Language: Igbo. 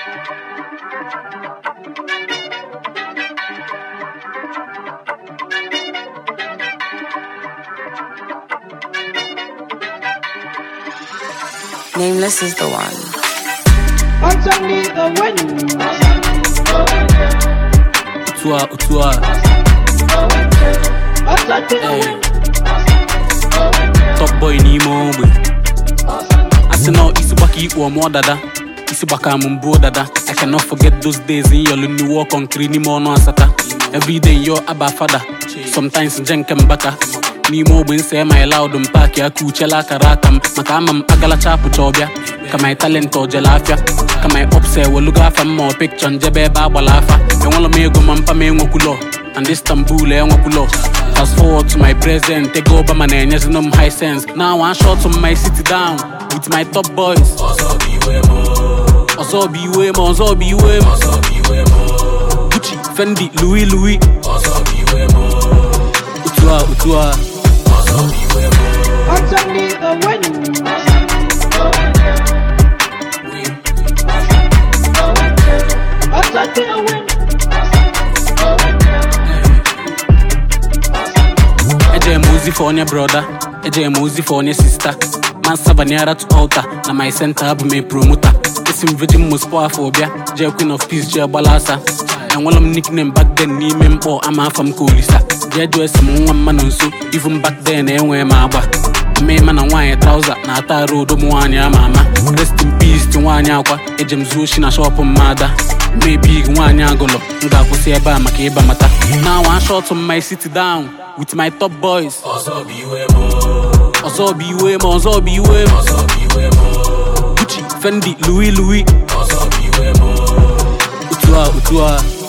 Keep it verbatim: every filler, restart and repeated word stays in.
Nameless is the one. Underneath the wind. Utua, utua. Underneath the wind. Top boy ni mombe. Asino isi baki iwa mo dada. Isi baka mumbo dada. I cannot forget those days in your luni walk on krini mono asata. Every day you're aba fada. Sometimes jenkem baka. Ni mo bin say my loud mpaki ya kuchela karakam makamam agala chapu chobia kama talent o jelafia kama opse woluga fam mo picture njebe ba balafa e wala me go mampa me ngokulo and Istanbul e ngokulo. Fast forward to my present take over my nanyas no high sense now one shot on my city down with my top boys also be we mo also be we mo also be we mo also be we mo Gucci Fendi Louis Louis also be we mo utua utua Underneath the wind. Underneath the wind. Eje muzi for your brother, eje muzi for your sister. Man savaniara to altar, na my center have me promoter. Isim virgin most phobia, je queen of peace, je balasa. And while I'm nickname back then, ni mempo, I'm a from Kolisa. Je do some one man on so, even back then, eh, where my ba. Me man and wine trouser, na ta road o mwanya mama. Rest in peace to wanya kwa, ejem zushi na shop on mother. Maybe wanya golo, nga kuseba makeba mata. Now one shot on my city down with my top boys. Also be we mo, also be we mo, also be we mo, also be we mo. Gucci, Fendi, Louis Louis. Also be we mo. Utua, utua.